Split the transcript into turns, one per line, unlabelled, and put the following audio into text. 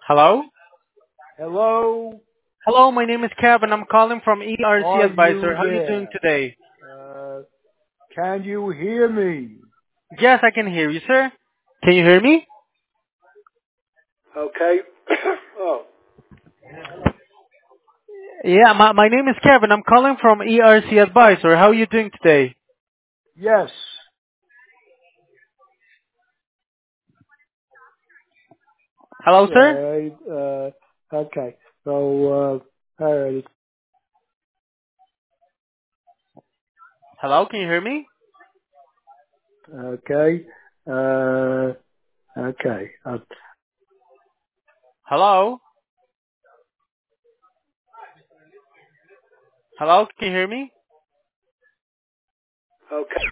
Hello?
Hello?
Hello, my name is Kevin. I'm calling from ERC
Are
Advisor.
you
How are you doing
there?
today?
Uh, can you hear me?
Yes, I can hear you, sir. Can you hear me?
Okay. Oh,
Yeah, my name is Kevin. I'm calling from ERC Advisor. How are you doing today?
yes.
Hello, sir?
Right. Okay. So, all right.
Hello, can you hear me?
Okay. Uh, okay.
Hello? Hello, can you hear me?
Okay.